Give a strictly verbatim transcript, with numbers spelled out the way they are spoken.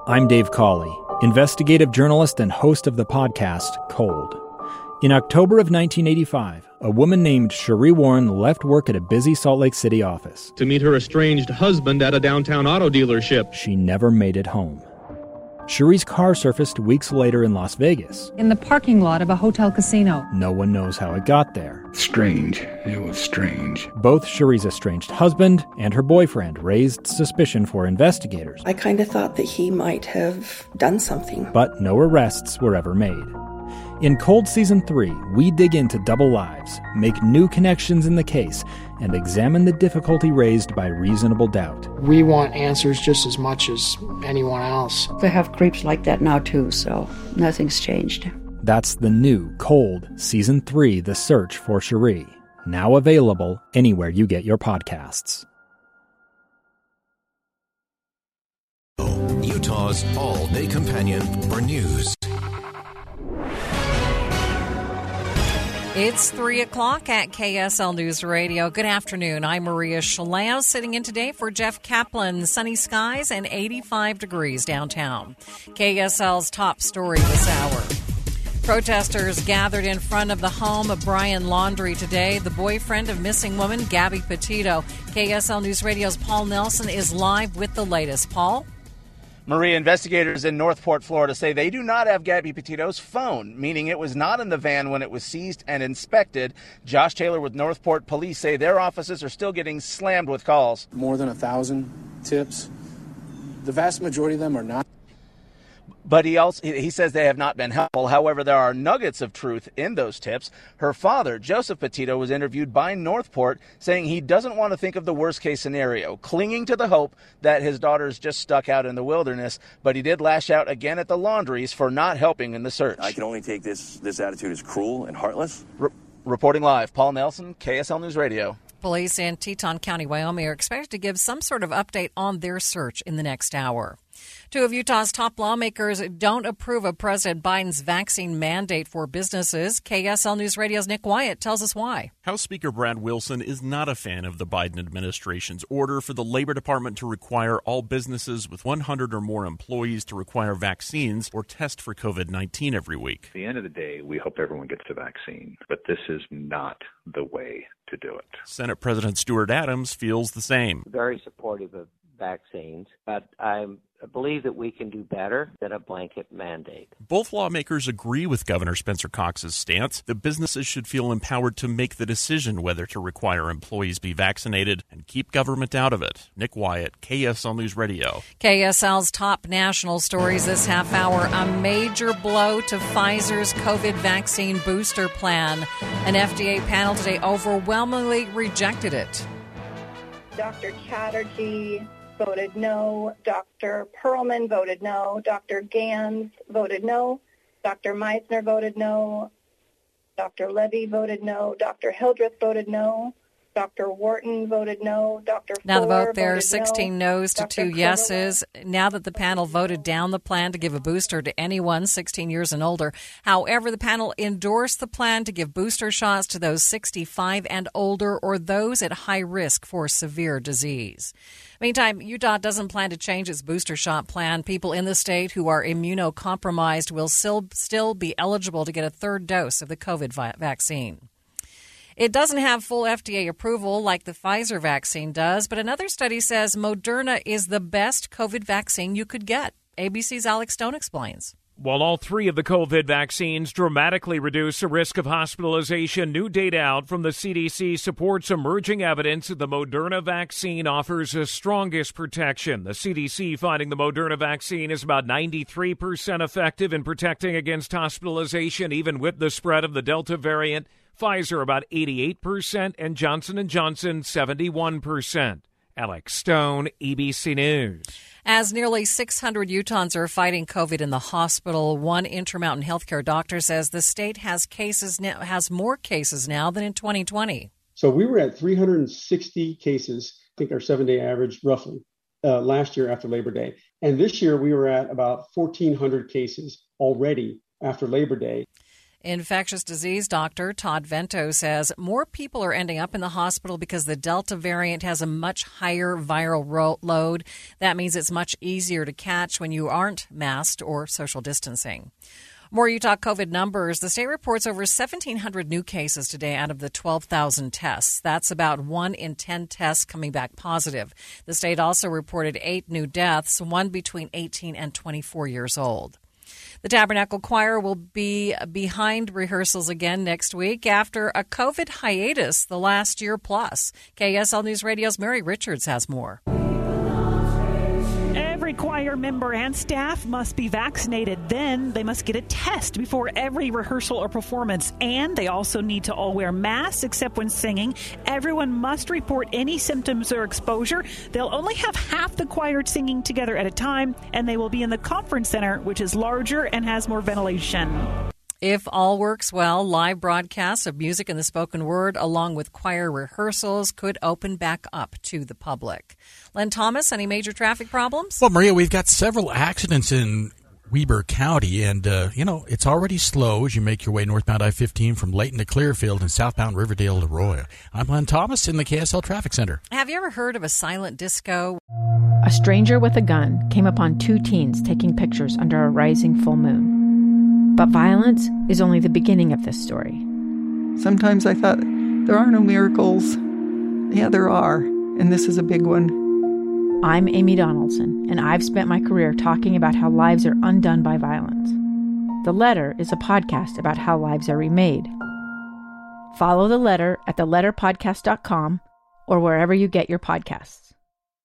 I'm Dave Cawley, investigative journalist and host of the podcast Cold. In October of nineteen eighty-five, a woman named Cherie Warren left work at a busy Salt Lake City office to meet her estranged husband at a downtown auto dealership. She never made it home. Cherie's car surfaced weeks later in Las Vegas. In the parking lot of a hotel casino. No one knows how it got there. Strange. It was strange. Both Cherie's estranged husband and her boyfriend raised suspicion for investigators. I kind of thought that he might have done something. But no arrests were ever made. In Cold Season three, we dig into double lives, make new connections in the case, and examine the difficulty raised by reasonable doubt. We want answers just as much as anyone else. They have creeps like that now too, so nothing's changed. That's the new Cold Season three, The Search for Cherie, now available anywhere you get your podcasts. Utah's all-day companion for news. It's three o'clock at K S L News Radio. Good afternoon. I'm Maria Shalao, sitting in today for Jeff Kaplan. Sunny skies and eighty-five degrees downtown. K S L's top story this hour. Protesters gathered in front of the home of Brian Laundrie today, the boyfriend of missing woman Gabby Petito. K S L News Radio's Paul Nelson is live with the latest. Paul? Maria, investigators in Northport, Florida say they do not have Gabby Petito's phone, meaning it was not in the van when it was seized and inspected. Josh Taylor with Northport Police say their offices are still getting slammed with calls. More than a thousand tips. The vast majority of them are not. But he also he says they have not been helpful. However, there are nuggets of truth in those tips. Her father, Joseph Petito, was interviewed by Northport, saying he doesn't want to think of the worst-case scenario, clinging to the hope that his daughter's just stuck out in the wilderness. But he did lash out again at the Laundries for not helping in the search. I can only take this this attitude as cruel and heartless. Re- reporting live, Paul Nelson, K S L News Radio. Police in Teton County, Wyoming, are expected to give some sort of update on their search in the next hour. Two of Utah's top lawmakers don't approve of President Biden's vaccine mandate for businesses. K S L News Radio's Nick Wyatt tells us why. House Speaker Brad Wilson is not a fan of the Biden administration's order for the Labor Department to require all businesses with one hundred or more employees to require vaccines or test for covid nineteen every week. At the end of the day, we hope everyone gets the vaccine, but this is not the way to do it. Senate President Stuart Adams feels the same. Very supportive of vaccines, but I'm I believe that we can do better than a blanket mandate. Both lawmakers agree with Governor Spencer Cox's stance that businesses should feel empowered to make the decision whether to require employees be vaccinated and keep government out of it. Nick Wyatt, K S L News Radio. K S L's top national stories this half hour. A major blow to Pfizer's COVID vaccine booster plan. An F D A panel today overwhelmingly rejected it. Doctor Chatterjee voted no. Doctor Perlman voted no. Doctor Gans voted no. Doctor Meisner voted no. Doctor Levy voted no. Doctor Hildreth voted no. Doctor Wharton voted no. Doctor Now the Fuller vote there, voted sixteen no. noes to Doctor two yeses. Now that the panel voted down the plan to give a booster to anyone sixteen years and older. However, the panel endorsed the plan to give booster shots to those sixty-five and older or those at high risk for severe disease. Meantime, Utah doesn't plan to change its booster shot plan. People in the state who are immunocompromised will still, still be eligible to get a third dose of the COVID vi- vaccine. It doesn't have full F D A approval like the Pfizer vaccine does, but another study says Moderna is the best COVID vaccine you could get. A B C's Alex Stone explains. While all three of the COVID vaccines dramatically reduce the risk of hospitalization, new data out from the C D C supports emerging evidence that the Moderna vaccine offers the strongest protection. The C D C finding the Moderna vaccine is about ninety-three percent effective in protecting against hospitalization, even with the spread of the Delta variant. Pfizer about eighty-eight percent and Johnson and Johnson seventy-one percent. Alex Stone, A B C News. As nearly six hundred Utahns are fighting COVID in the hospital, one Intermountain Healthcare doctor says the state has cases now, has more cases now than in twenty twenty. So we were at three hundred sixty cases, I think our seven-day average roughly, uh, last year after Labor Day. And this year we were at about fourteen hundred cases already after Labor Day. Infectious disease doctor Todd Vento says more people are ending up in the hospital because the Delta variant has a much higher viral ro- load. That means it's much easier to catch when you aren't masked or social distancing. More Utah COVID numbers. The state reports over seventeen hundred new cases today out of the twelve thousand tests. That's about one in ten tests coming back positive. The state also reported eight new deaths, one between eighteen and twenty-four years old. The Tabernacle Choir will be behind rehearsals again next week after a COVID hiatus the last year plus. K S L News Radio's Mary Richards has more. Every choir member and staff must be vaccinated. Then they must get a test before every rehearsal or performance. And they also need to all wear masks except when singing. Everyone must report any symptoms or exposure. They'll only have half the choir singing together at a time, and they will be in the conference center, which is larger and has more ventilation. If all works well, live broadcasts of music and the spoken word, along with choir rehearsals, could open back up to the public. Len Thomas, any major traffic problems? Well, Maria, we've got several accidents in Weber County, and, uh, you know, it's already slow as you make your way northbound I fifteen from Layton to Clearfield and southbound Riverdale to Roy. I'm Len Thomas in the K S L Traffic Center. Have you ever heard of a silent disco? A stranger with a gun came upon two teens taking pictures under a rising full moon. But violence is only the beginning of this story. Sometimes I thought, there are no miracles. Yeah, there are, and this is a big one. I'm Amy Donaldson, and I've spent my career talking about how lives are undone by violence. The Letter is a podcast about how lives are remade. Follow The Letter at the letter podcast dot com or wherever you get your podcasts.